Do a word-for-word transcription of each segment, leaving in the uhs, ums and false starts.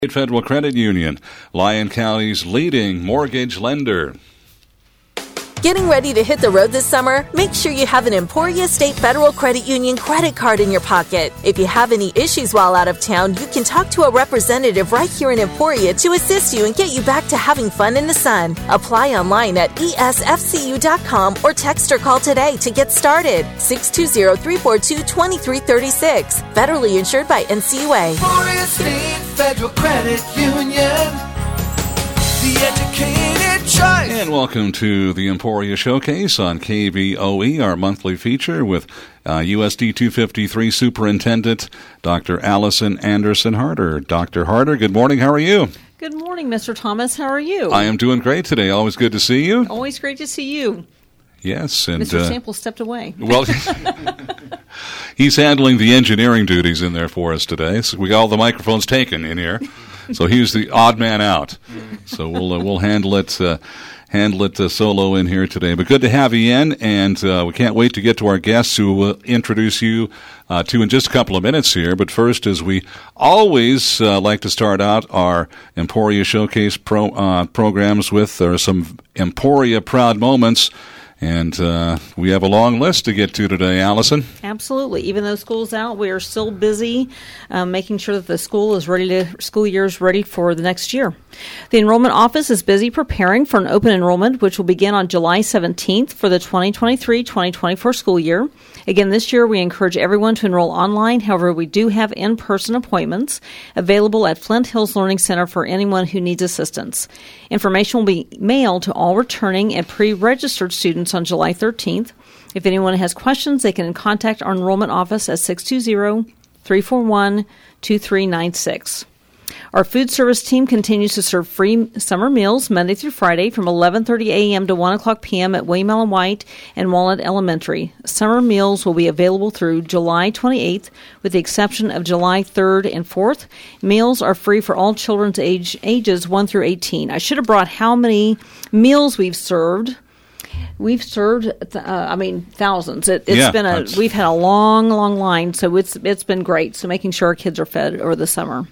Federal Credit Union, Lyon County's leading mortgage lender. Getting ready to hit the road this summer? Make sure you have an Emporia State Federal Credit Union credit card in your pocket. If you have any issues while out of town, you can talk to a representative right here in Emporia to assist you and get you back to having fun in the sun. Apply online at E S F C U dot com or text or call today to get started. six two zero, three four two, two three three six. Federally insured by N C U A. Emporia State Federal Credit Union. The educated choice. And welcome to the Emporia Showcase on K V O E, our monthly feature with uh, U S D two fifty-three Superintendent Doctor Allison Anderson Harder. Doctor Harder, good morning. How are you? Good morning, Mister Thomas. How are you? I am doing great today. Always good to see you. Always great to see you. Yes. And, Mister Uh, Sample stepped away. Well, he's handling the engineering duties in there for us today. So we got all the microphones taken in here. So he's the odd man out. So we'll uh, we'll handle it uh, handle it uh, solo in here today. But good to have you in, and uh, we can't wait to get to our guests who will introduce you uh, to in just a couple of minutes here. But first, as we always uh, like to start out our Emporia Showcase pro, uh, programs with, there are some Emporia proud moments. And uh, we have a long list to get to today, Allison. Absolutely. Even though school's out, we are still busy um, making sure that the school is ready to school year is ready for the next year. The enrollment office is busy preparing for an open enrollment, which will begin on July seventeenth for the twenty twenty-three twenty twenty-four school year. Again, this year we encourage everyone to enroll online. However, we do have in-person appointments available at Flint Hills Learning Center for anyone who needs assistance. Information will be mailed to all returning and pre-registered students on July thirteenth. If anyone has questions, they can contact our enrollment office at six two zero, three four one, two three nine six. Our food service team continues to serve free summer meals Monday through Friday from eleven thirty a.m. to one o'clock p.m. at William Allen White and Walnut Elementary. Summer meals will be available through July twenty-eighth, with the exception of July third and fourth. Meals are free for all children's age ages one through eighteen. I should have brought how many meals we've served. We've served, uh, I mean, thousands. It, it's yeah, been a. We've had a long, long line, so it's it's been great. So making sure our kids are fed over the summer.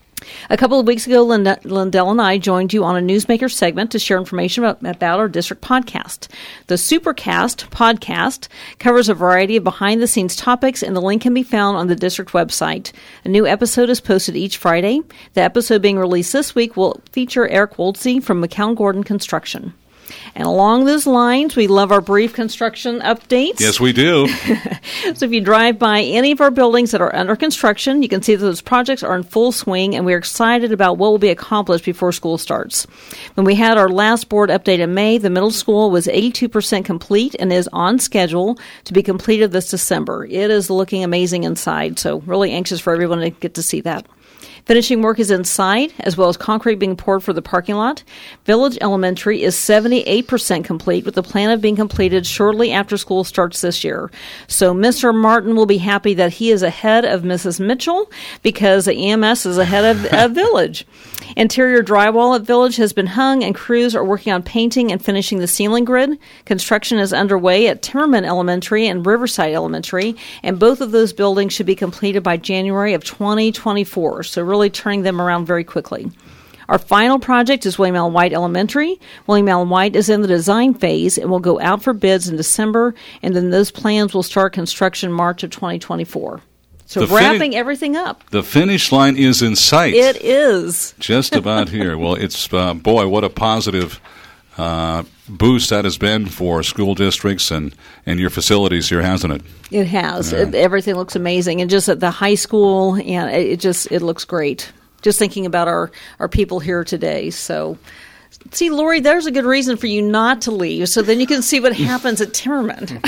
A couple of weeks ago, Linda, Lindell and I joined you on a Newsmaker segment to share information about, about our district podcast. The Supercast podcast covers a variety of behind-the-scenes topics, and the link can be found on the district website. A new episode is posted each Friday. The episode being released this week will feature Eric Woldsey from McCown Gordon Construction. And along those lines, we love our brief construction updates. Yes, we do. So if you drive by any of our buildings that are under construction, you can see that those projects are in full swing, and we're excited about what will be accomplished before school starts. When we had our last board update in May, the middle school was eighty-two percent complete and is on schedule to be completed this December. It is looking amazing inside, so really anxious for everyone to get to see that. Finishing work is inside, as well as concrete being poured for the parking lot. Village Elementary is seventy-eight percent complete, with the plan of being completed shortly after school starts this year. So Mister Martin will be happy that he is ahead of Missus Mitchell, because the E M S is ahead of, of Village. Interior drywall at Village has been hung, and crews are working on painting and finishing the ceiling grid. Construction is underway at Timmerman Elementary and Riverside Elementary, and both of those buildings should be completed by January of twenty twenty-four. So really Really turning them around very quickly. Our final project is William Allen White Elementary. William Allen White is in the design phase and will go out for bids in December, and then those plans will start construction March of twenty twenty-four. So The wrapping fini- everything up. The finish line is in sight. It is. Just about here. Well, it's, uh, boy, what a positive uh, boost that has been for school districts and, and your facilities here, hasn't it? It has. Yeah. It, everything looks amazing. And just at the high school, and it, it just it looks great. Just thinking about our, our people here today. So, see, Lori, there's a good reason for you not to leave, so then you can see what happens at Timmerman.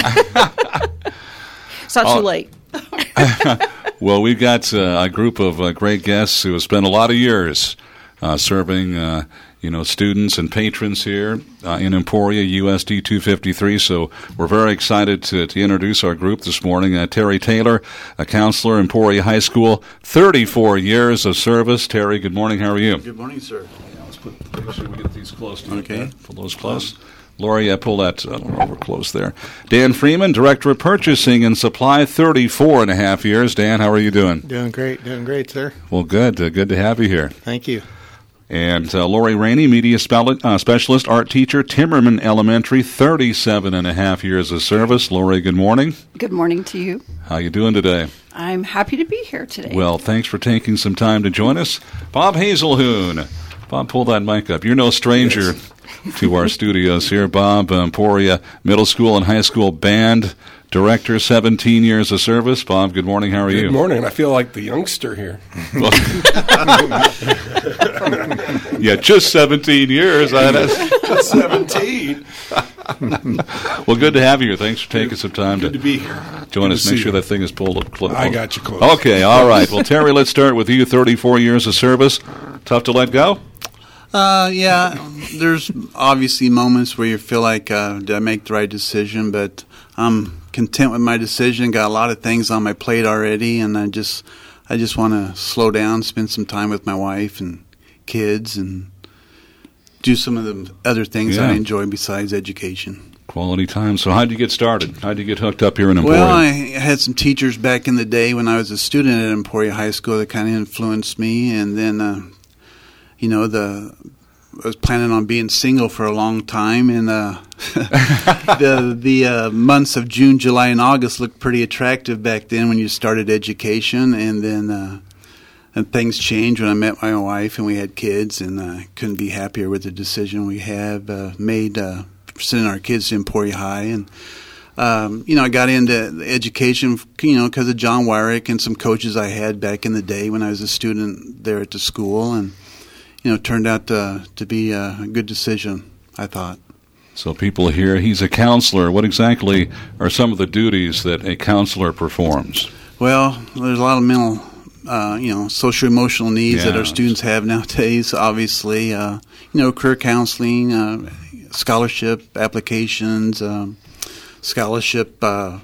It's not oh. too late. Well, we've got uh, a group of uh, great guests who have spent a lot of years uh, serving uh, you know, students and patrons here uh, in Emporia, U S D two fifty-three. So we're very excited to, to introduce our group this morning. Uh, Terry Taylor, a counselor, Emporia High School, thirty-four years of service. Terry, good morning. How are you? Good morning, sir. Yeah, let's put, make sure we get these close to Okay. you. Pull those close. Lori, I pull that uh, over close there. Dan Freeman, Director of Purchasing and Supply, thirty-four and a half years. Dan, how are you doing? Doing great, doing great, sir. Well, good. Uh, good to have you here. Thank you. And uh, Lori Rainey, Media spell- uh, Specialist, Art Teacher, Timmerman Elementary, thirty-seven and a half years of service. Lori, good morning. Good morning to you. How you doing today? I'm happy to be here today. Well, thanks for taking some time to join us. Bob Hazelhoon. Bob, pull that mic up. You're no stranger yes. to our studios here. Bob, Emporia Middle School and High School Band Director, seventeen years of service. Bob, good morning. How are good you? Good morning. I feel like the youngster here. Yeah, just seventeen years. Just seventeen. Well, good to have you here. Thanks for taking some time good to, to be here. Join good us. Make sure you. that thing is pulled up close. I got you close. Okay, all right. Well, Terry, let's start with you. thirty-four years of service. Tough to let go? Uh, yeah, there's obviously moments where you feel like, uh, did I make the right decision? But I'm content with my decision. Got a lot of things on my plate already, and I just, I just want to slow down, spend some time with my wife and kids, and do some of the other things yeah. I enjoy besides education. Quality time. So how did you get started? How did you get hooked up here in Emporia? Well, I had some teachers back in the day when I was a student at Emporia High School that kind of influenced me, and then. Uh, You know, the I was planning on being single for a long time, and uh, the the uh, months of June, July, and August looked pretty attractive back then when you started education, and then uh, and things changed when I met my wife and we had kids, and I uh, couldn't be happier with the decision we have uh, made uh, sending our kids to Emporia High, and um, you know, I got into education, you know, because of John Wyrick and some coaches I had back in the day when I was a student there at the school, and you know, it turned out to, to be a good decision, I thought. So people here, he's a counselor. What exactly are some of the duties that a counselor performs? Well, there's a lot of mental, uh, you know, social-emotional needs yeah. that our students have nowadays, obviously. Uh, you know, career counseling, uh, scholarship applications, um, scholarship uh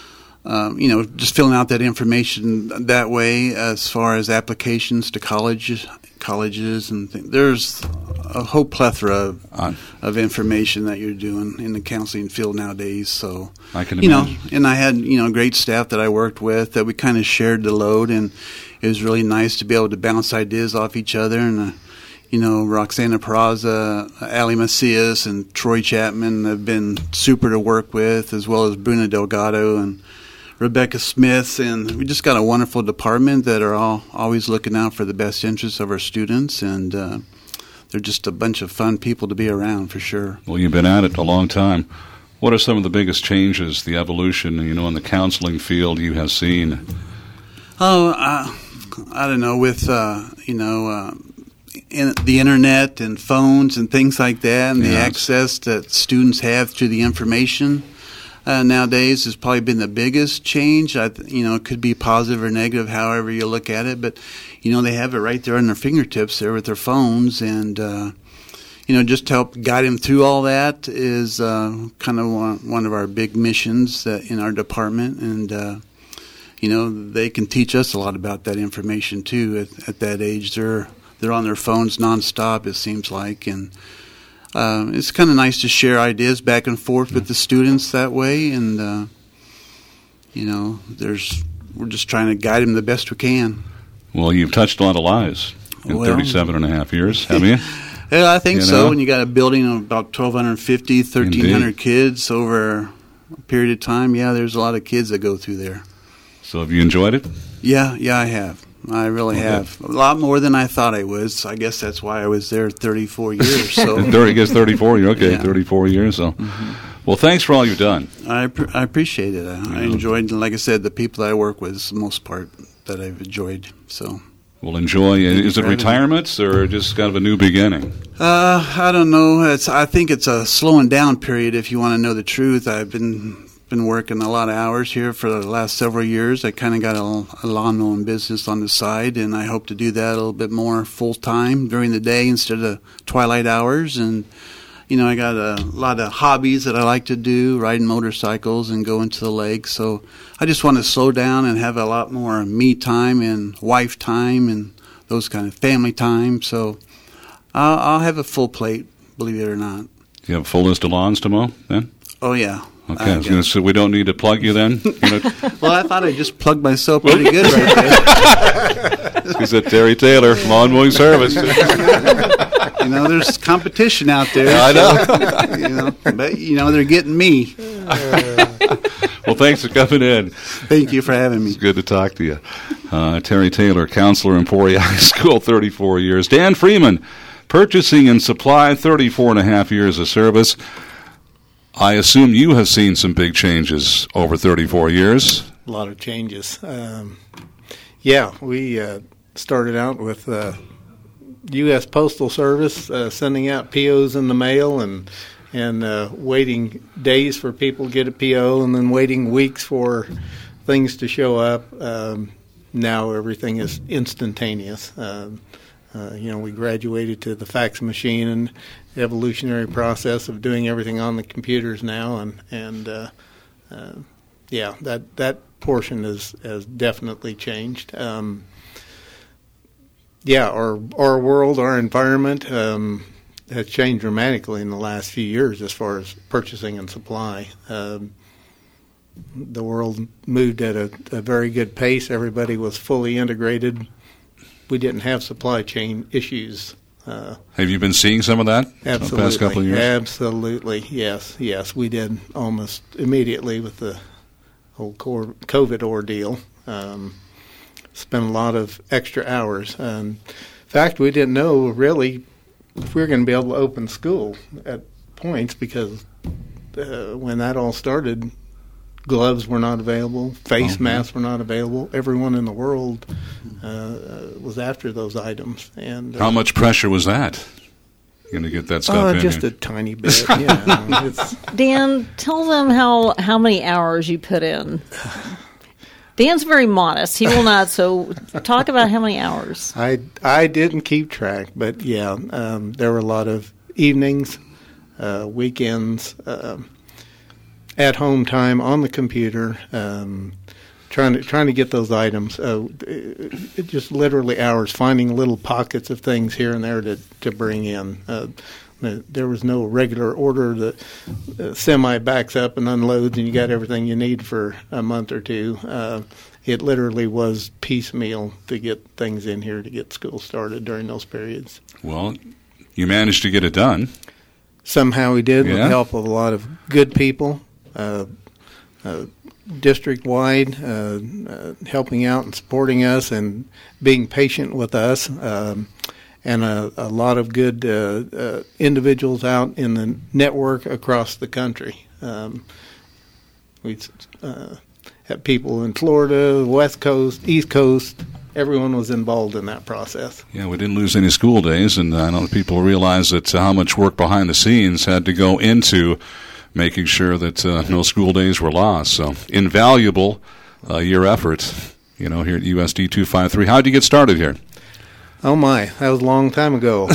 Um, you know, just filling out that information that way as far as applications to colleges, colleges and th- there's a whole plethora of, uh, of information that you're doing in the counseling field nowadays. So, I can you imagine. know, and I had, you know, great staff that I worked with that we kind of shared the load, and it was really nice to be able to bounce ideas off each other. And, uh, you know, Roxana Peraza, Ali Macias, and Troy Chapman have been super to work with, as well as Bruna Delgado and Rebecca Smith, and we just got a wonderful department that are all always looking out for the best interests of our students, and uh, they're just a bunch of fun people to be around for sure. Well, you've been at it a long time. What are some of the biggest changes, the evolution, you know, in the counseling field you have seen? Oh, uh, I don't know, with, uh, you know, uh, in the internet and phones and things like that, and yes. the access that students have to the information. Uh, nowadays has probably been the biggest change. I, you know, it could be positive or negative, however you look at it. But, you know, they have it right there on their fingertips there with their phones. And, uh, you know, just to help guide them through all that is uh, kind of one, one of our big missions that in our department. And, uh, you know, they can teach us a lot about that information, too. At, at that age, they're, they're on their phones nonstop, it seems like. And Uh, it's kind of nice to share ideas back and forth with the students that way, and uh, you know, there's we're just trying to guide them the best we can. Well, you've touched a lot of lives in well, thirty-seven and a half years, haven't you? Yeah, I think you so. know? When you got a building of about twelve fifty, thirteen hundred Indeed. kids over a period of time, yeah, there's a lot of kids that go through there. So have you enjoyed it? Yeah, yeah, I have. I really okay. have. A lot more than I thought I was. So I guess that's why I was there thirty-four years. So thirty, I guess thirty-four. You're okay, Yeah. thirty-four years. So, mm-hmm. Well, thanks for all you've done. I, pr- I appreciate it. I, I enjoyed, like I said, the people that I work with is the most part that I've enjoyed. So, Well, enjoy. Is it retirements or just kind of a new beginning? uh, I don't know. It's I think it's a slowing down period. If you want to know the truth, I've been been working a lot of hours here for the last several years. I kind of got a, a lawn mowing business on the side, and I hope to do that a little bit more full time during the day instead of twilight hours. And you know, I got a lot of hobbies that I like to do, riding motorcycles and going to the lake. So I just want to slow down and have a lot more me time and wife time and those kind of family time. So I'll, I'll have a full plate, believe it or not. You have a full list of lawns to mow then? Oh, yeah. Okay, I was going to say we don't need to plug you then. You know? Well, I thought I just plugged myself pretty good right there. He said Terry Taylor, Lawn Mowing Service. You know, there's competition out there. I know. So, you know, but you know they're getting me. Well, thanks for coming in. Thank you for having me. It's good to talk to you. Uh, Terry Taylor, counselor, Emporia High School, thirty-four years. Dan Freeman, purchasing and supply, thirty-four and a half years of service. I assume you have seen some big changes over thirty-four years. A lot of changes. Um, yeah, we uh, started out with uh, U S Postal Service uh, sending out P Os in the mail and and uh, waiting days for people to get a P O and then waiting weeks for things to show up. Um, now everything is instantaneous. Um, uh, you know, we graduated to the fax machine and the evolutionary process of doing everything on the computers now, and and uh, uh, yeah, that that portion is has definitely changed. Um, yeah, our our world, our environment um, has changed dramatically in the last few years as far as purchasing and supply. Um, the world moved at a, a very good pace. Everybody was fully integrated. We didn't have supply chain issues. Uh, have you been seeing some of that absolutely, the past couple of years? Absolutely, yes, yes. We did almost immediately with the whole COVID ordeal. Um, spent a lot of extra hours. Um, in fact, we didn't know really if we were going to be able to open school at points because uh, when that all started, gloves were not available, face mm-hmm. masks were not available. Everyone in the world uh, was after those items. And uh, how much pressure was that? Going to get that stuff uh, in just here? a tiny bit. Yeah, it's, Dan, tell them how, how many hours you put in. Dan's very modest. He will not. So talk about how many hours. I I didn't keep track, but yeah, um, there were a lot of evenings, uh, weekends. Uh, at home time on the computer, um, trying to trying to get those items. Uh, it, it just literally hours finding little pockets of things here and there to to bring in. Uh, there was no regular order. The uh, semi backs up and unloads, and you got everything you need for a month or two. Uh, it literally was piecemeal to get things in here to get school started during those periods. Well, you managed to get it done. Somehow we did, yeah. with the help of a lot of good people. Uh, uh, district-wide, uh, uh, helping out and supporting us and being patient with us, um, and a, a lot of good uh, uh, individuals out in the network across the country. Um, we uh, had people in Florida, West Coast, East Coast. Everyone was involved in that process. Yeah, we didn't lose any school days, and I know people realize that uh, how much work behind the scenes had to go into making sure that uh, no school days were lost. So invaluable uh, your effort, you know, here at U S D two fifty-three. How did you get started here? Oh, my. That was a long time ago.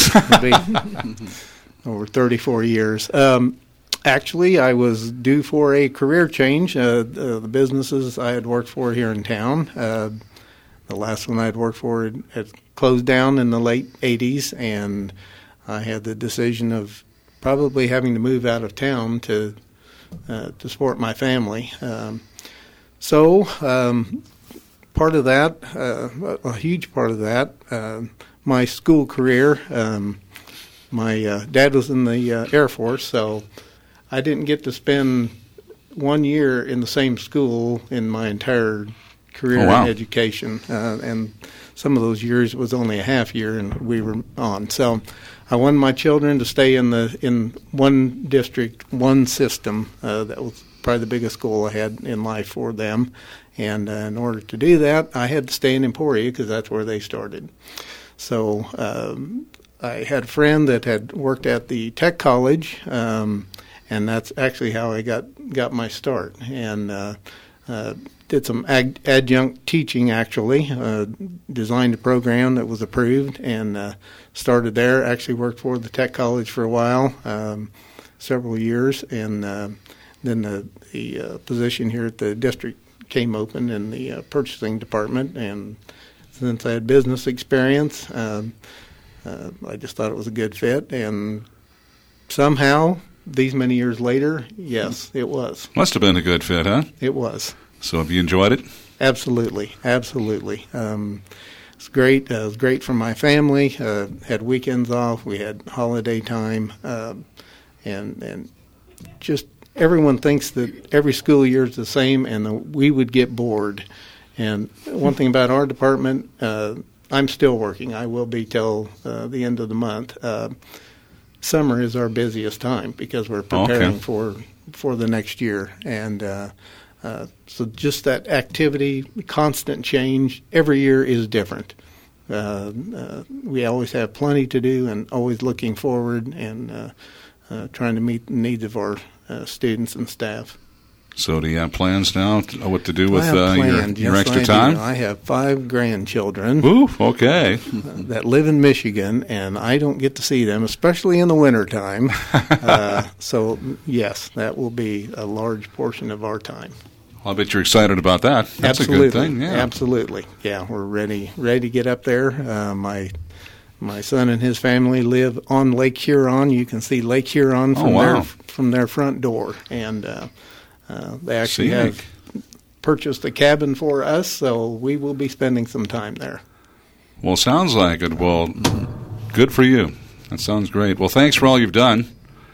Over thirty-four years. Um, actually, I was due for a career change. Uh, the, the businesses I had worked for here in town, uh, the last one I had worked for had, had closed down in the late eighties, and I had the decision of probably having to move out of town to uh, to support my family. Um, so um, part of that, uh, a huge part of that, uh, my school career, um, my uh, dad was in the uh, Air Force, so I didn't get to spend one year in the same school in my entire career oh, wow. in education. Uh, and some of those years it was only a half year and we were on. So I wanted my children to stay in the in one district, one system. Uh, that was probably the biggest goal I had in life for them. And uh, in order to do that, I had to stay in Emporia because that's where they started. So um, I had a friend that had worked at the tech college, um, and that's actually how I got, got my start. And uh, uh, did some ag- adjunct teaching, actually, uh, designed a program that was approved, and uh, started there. Actually worked for the tech college for a while, um, several years, and uh, then the, the uh, position here at the district came open in the uh, purchasing department. And since I had business experience, um, uh, I just thought it was a good fit. And somehow, these many years later, yes, it was. Must have been a good fit, huh? It was. So have you enjoyed it? Absolutely, absolutely. Um, it's great. Uh, it was great for my family. Uh, had weekends off. We had holiday time, uh, and and just everyone thinks that every school year is the same, and the, we would get bored. And one thing about our department, uh, I'm still working. I will be till uh, the end of the month. Uh, summer is our busiest time because we're preparing okay. for for the next year, and uh, uh, so just that activity, constant change. Every year is different. Uh, uh, we always have plenty to do, and always looking forward and uh, uh, trying to meet the needs of our uh, students and staff. So do you have plans now to, what to do with I have uh, your, planned. your Yes, extra I time? do. I have five grandchildren. Ooh, okay. That live in Michigan, and I don't get to see them, especially in the wintertime. uh, so, yes, that will be a large portion of our time. Well, I bet you're excited about that. That's Absolutely. a good thing. Yeah. Absolutely. Yeah, we're ready ready to get up there. Uh, my my son and his family live on Lake Huron. You can see Lake Huron from Oh, wow. their from their front door, and uh, uh, they actually Scenic. have purchased a cabin for us, so we will be spending some time there. Well, sounds like it. Well, good for you. That sounds great. Well, thanks for all you've done,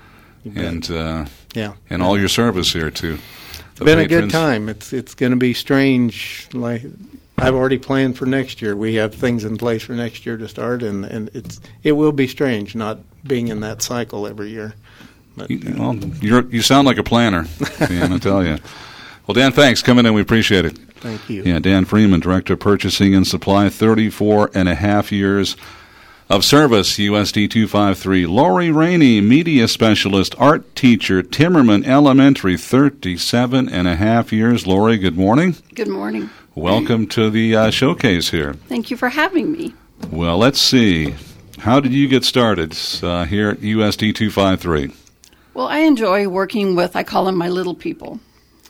and uh, Yeah, and all your service here too. it's been a good time. It's it's going to be strange. Like I've already planned for next year. We have things in place for next year to start, and, and it's it will be strange not being in that cycle every year. But, You, uh, well, you're, you sound like a planner, Dan, I tell you. Well, Dan, thanks. Coming in, we appreciate it. thank you. Yeah, Dan Freeman, Director of Purchasing and Supply, thirty-four and a half years of service, U S D two fifty-three. Lori Rainey, Media Specialist, Art Teacher, Timmerman Elementary, thirty-seven and a half years. Lori, good morning. Good morning. Welcome to the uh, showcase here. Thank you for having me. Well, let's see. How did you get started uh, here at U S D two fifty-three? Well, I enjoy working with, I call them my little people.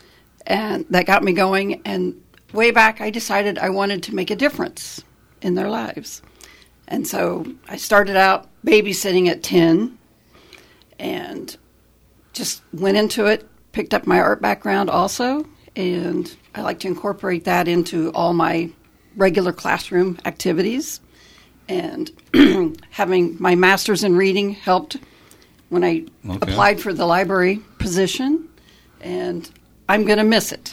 And that got me going. And way back, I decided I wanted to make a difference in their lives. And so I started out babysitting at ten and just went into it, picked up my art background also. And I like to incorporate that into all my regular classroom activities. And having my master's in reading helped when I Okay. applied for the library position, and I'm going to miss it.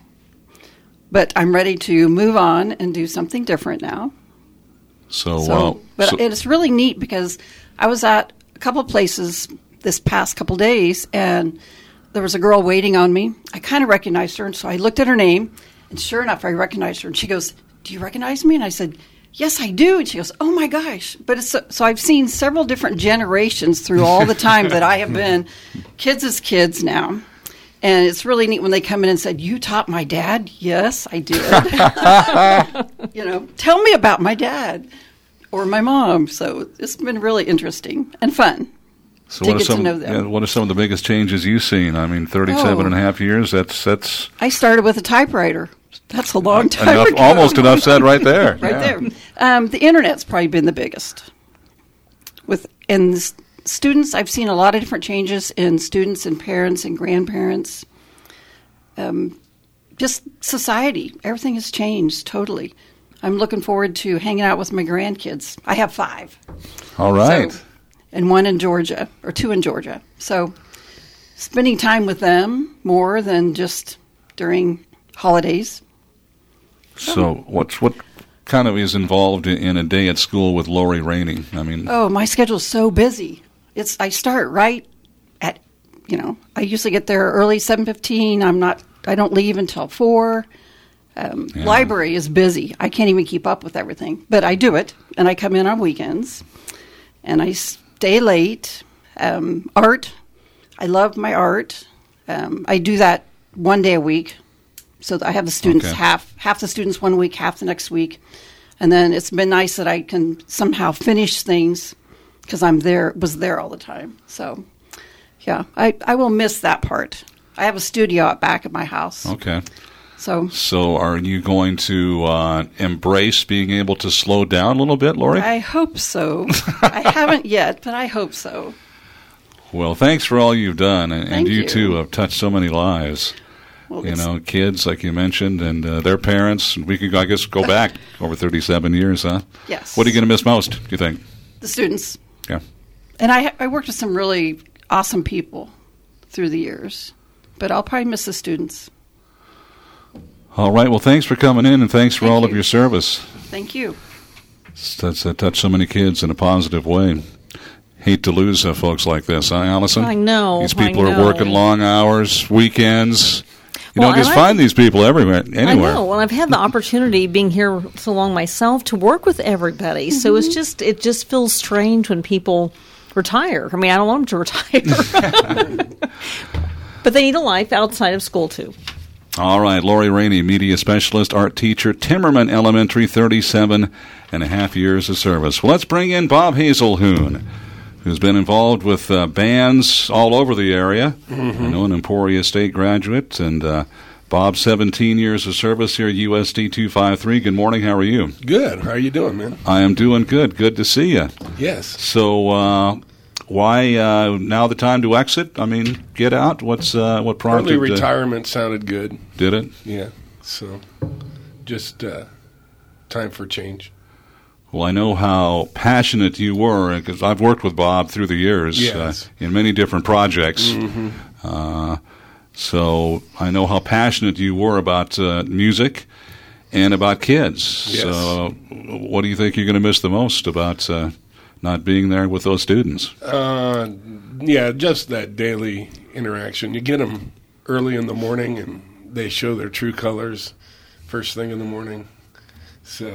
But I'm ready to move on and do something different now. So, So, uh, but so- it's really neat because I was at a couple places this past couple days, and there was a girl waiting on me. I kind of recognized her, and so I looked at her name, and sure enough, I recognized her. And she goes, "Do you recognize me?" And I said, "Yes, I do." And she goes, "Oh my gosh!" But it's so, so I've seen several different generations through all the time that I have been kids as kids now. And it's really neat when they come in and said, "You taught my dad?" "Yes, I did." You know, tell me about my dad or my mom. So it's been really interesting and fun. So to what are get to some know them. yeah, what are some of the biggest changes you've seen? I mean, thirty-seven Oh. and a half years. That's that's I started with a typewriter. That's a long time enough, ago. almost enough said right there. Right Yeah. there. Um, the internet's probably been the biggest. With and s- students, I've seen a lot of different changes in students and parents and grandparents. Um, just society, everything has changed totally. I'm looking forward to hanging out with my grandkids. I have five. All right. So, and one in Georgia, or two in Georgia. So spending time with them more than just during holidays. So what's what kind of is involved in, in a day at school with Lori Rainey? I mean, Oh, my schedule's so busy. It's I start right at, you know, I usually get there early, seven fifteen. I'm not, I don't leave until four. Um, Yeah. Library is busy. I can't even keep up with everything, but I do it, and I come in on weekends, and I stay late. Um, art, I love my art. Um, I do that one day a week, so that I have the students Okay. half half the students one week, half the next week, and then it's been nice that I can somehow finish things because I'm there was there all the time. So, yeah, I, I will miss that part. I have a studio out back at my house, okay. so So are you going to uh, embrace being able to slow down a little bit, Lori? I hope so. I haven't yet, but I hope so. Well, thanks for all you've done, and, and Thank you, you. too have touched so many lives. Well, You it's- know, kids, like you mentioned, and uh, their parents. We could, I guess, go back over thirty-seven years, huh? Yes. What are you going to miss most, do you think? the students. Yeah. And I, I worked with some really awesome people through the years, but I'll probably miss the students. All right. Well, thanks for coming in, and thanks for Thank all of you. your service. Thank you. That's uh, touched so many kids in a positive way. Hate to lose uh, folks like this, huh, Allison? I know, These I people are know. working long hours, weekends. You Well, don't just and I- find these people everywhere, anywhere. I know. Well, I've had the opportunity being here so long myself to work with everybody. So it's just it just feels strange when people retire. I mean, I don't want them to retire, but they need a life outside of school too. All right, Lori Rainey, media specialist, art teacher, Timmerman Elementary, thirty-seven and a half years of service. Well, let's bring in Bob Hazelhoon, who's been involved with uh, bands all over the area. Mm-hmm. I know an Emporia State graduate, and uh, Bob, seventeen years of service here at U S D two fifty-three. Good morning. How are you? Good. How are you doing, man? I am doing good. Good to see you. Yes. So, uh, why uh, now the time to exit? I mean, get out. What's uh, what prompted? Early uh, retirement sounded good. did it? Yeah. So, just uh, time for change. Well, I know how passionate you were, because I've worked with Bob through the years Yes. uh, in many different projects. Mm-hmm. Uh, so I know how passionate you were about uh, music and about kids. Yes. So what do you think you're going to miss the most about uh, not being there with those students? Uh, yeah, just that daily interaction. You get them early in the morning, and they show their true colors first thing in the morning. So,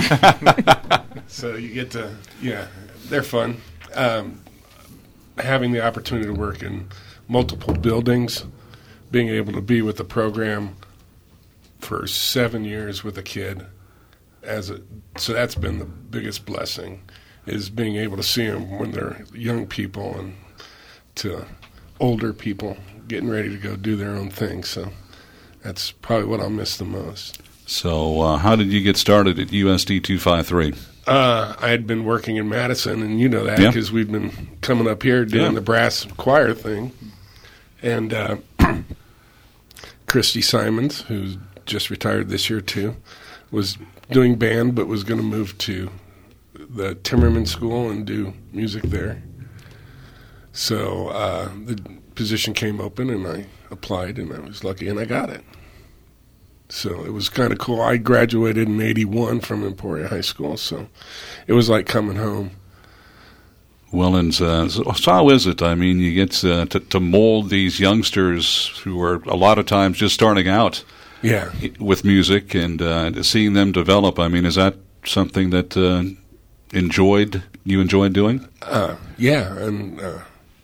so you get to, yeah, they're fun. Um, having the opportunity to work in multiple buildings, being able to be with the program for seven years with a kid, as a, so that's been the biggest blessing, is being able to see them when they're young people and to older people getting ready to go do their own thing. So that's probably what I'll miss the most. So uh, how did you get started at U S D two fifty-three? Uh, I had been working in Madison, and you know that Yeah. because we've been coming up here doing Yeah. the brass choir thing. And uh, Christy Simons, who's just retired this year too, was doing band but was going to move to the Timmerman School and do music there. So uh, the position came open, and I applied, and I was lucky, and I got it. So it was kind of cool. I graduated in eighty-one from Emporia High School, so it was like coming home. Well, and uh, so so how is it? I mean, you get uh, to, to mold these youngsters who are a lot of times just starting out Yeah. with music, and uh, seeing them develop. I mean, is that something that uh, enjoyed you enjoyed doing? Uh, yeah, and uh,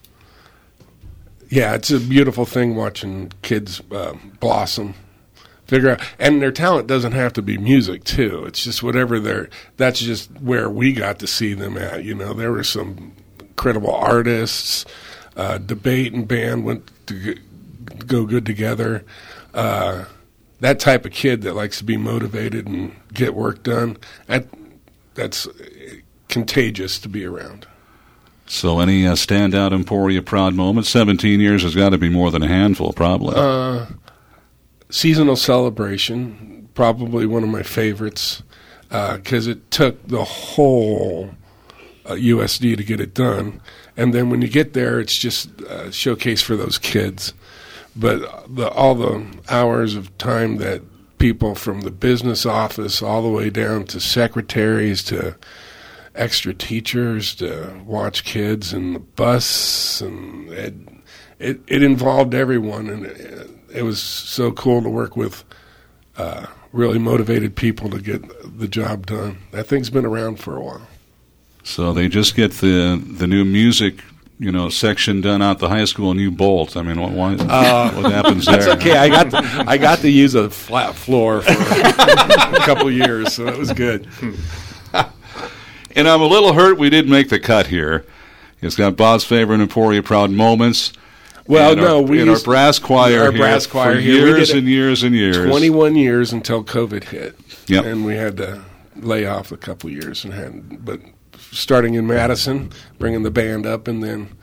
yeah, it's a beautiful thing watching kids uh, blossom, figure out, and their talent doesn't have to be music too. It's just whatever they're. That's just where we got to see them at. You know, there were some incredible artists. Uh, debate and band went to g- go good together. Uh, that type of kid that likes to be motivated and get work done. That that's contagious to be around. So, any uh, standout Emporia proud moments? Seventeen years has got to be more than a handful, probably. Uh, seasonal celebration, probably one of my favorites, because it took the whole uh, U S D to get it done. And then when you get there, it's just a showcase for those kids. But the, all the hours of time that people from the business office all the way down to secretaries to extra teachers to watch kids and the bus, and it, it, it involved everyone, and it, it was so cool to work with uh, really motivated people to get the job done. That thing's been around for a while. So they just get the the new music, you know, section done out the high school, and you bolt. I mean, what why, Uh, what happens there? That's okay. I got to, I got to use a flat floor for a couple years, so it was good. And I'm a little hurt we didn't make the cut here. It's got Bob's favorite Emporia proud moments. Well, and no, our, we and our used- brass choir our here brass choir for here. We years did it and years and years. twenty-one years until COVID hit. Yep. And we had to lay off a couple years and had, but starting in Madison, bringing the band up, and then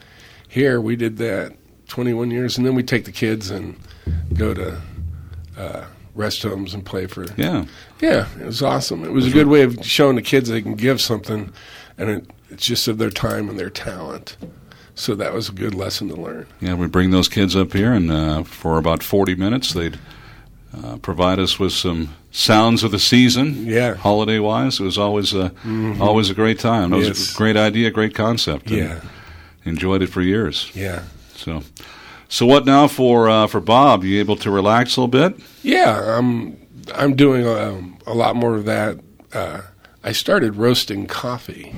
here we did that twenty-one years, and then we take the kids and go to uh, rest homes and play for. Yeah, yeah, it was awesome. It was a good way of showing the kids they can give something, and it, it's just of their time and their talent. So that was a good lesson to learn. Yeah, we bring those kids up here, and uh, for about forty minutes, they'd uh, provide us with some sounds of the season. Yeah, holiday-wise, it was always a mm-hmm. always a great time. It was yes. a great idea, great concept. Yeah, enjoyed it for years. Yeah. So, so what now for uh, for Bob? You able to relax a little bit? Yeah, I'm I'm doing a, a lot more of that. Uh, I started roasting coffee.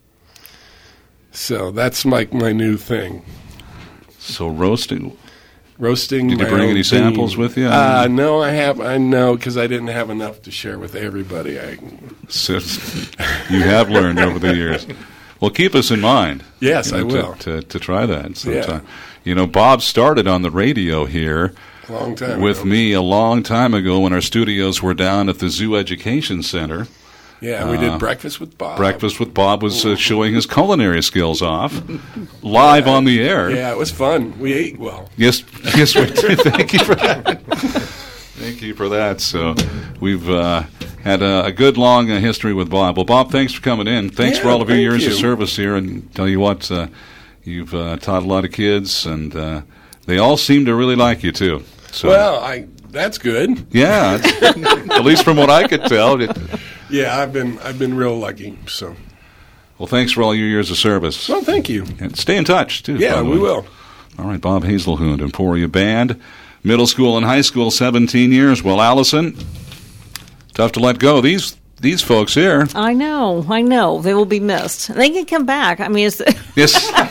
So that's like my new thing. So roasting, roasting. Did you bring any samples bean. with you? Uh, no, I have. I know because I didn't have enough to share with everybody. I, so you have learned over the years. Well, keep us in mind. Yes, you know, I will to, to, to try that. Yeah. You know, Bob started on the radio here. A long time with ago. me a long time ago when our studios were down at the Zoo Education Center. Yeah, we did Breakfast with Bob. Breakfast with Bob was uh, showing his culinary skills off live yeah, on the air. Yeah, it was fun. We ate well. Yes, yes, we did. Thank you for that. Thank you for that. So we've uh, had a, a good, long uh, history with Bob. Well, Bob, thanks for coming in. Thanks yeah, for all of your years you. of service here. And tell you what, uh, you've uh, taught a lot of kids, and uh, they all seem to really like you, too. So, well, I that's good. Yeah, at least from what I could tell. It, Yeah, I've been I've been real lucky. So, well, thanks for all your years of service. Well, thank you. And stay in touch too. Yeah, we will. All right, Bob Hazelhood, Emporia Band, middle school and high school, seventeen years. Well, Allison, tough to let go. These these folks here. I know, I know. They will be missed. They can come back. I mean, it's yes.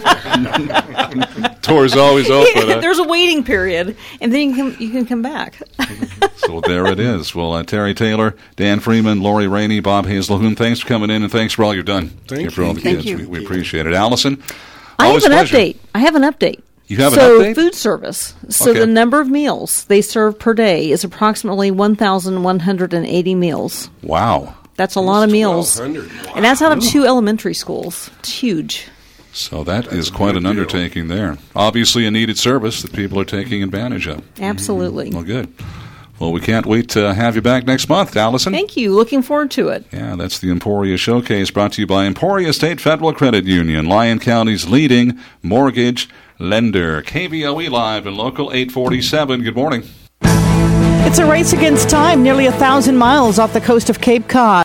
Door's always open. Huh? There's a waiting period, and then you can you can come back. So there it is. Well, uh, Terry Taylor, Dan Freeman, Lori Rainey, Bob Hazelhoon, thanks for coming in, and thanks for all you've done Thank here for you. all the Thank kids. you. We, we appreciate it. Allison, I have an pleasure. update. I have an update. You have so an update? food service. So Okay. the number of meals they serve per day is approximately one thousand one hundred eighty meals. Wow. That's a lot of meals. Wow. And that's out of two elementary schools. It's huge. So that That's is a quite big an deal. undertaking there. Obviously a needed service that people are taking advantage of. Absolutely. Well, good. Well, we can't wait to have you back next month, Allison. Thank you. Looking forward to it. Yeah, that's the Emporia Showcase brought to you by Emporia State Federal Credit Union, Lyon County's leading mortgage lender. K V O E Live and Local eight forty-seven. Good morning. It's a race against time, nearly a thousand miles off the coast of Cape Cod.